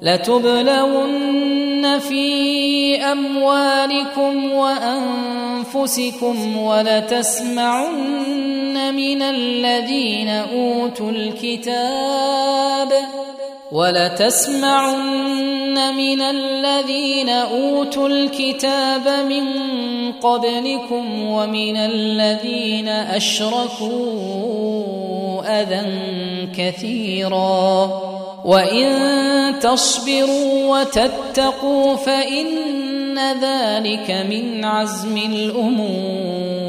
لتبلون في أموالكم وأنفسكم ولتسمعن من الذين أوتوا الكتاب من قبلكم ومن الذين أشركوا أذى كثيرا وإن تصبروا وتتقوا فإن ذلك من عزم الأمور.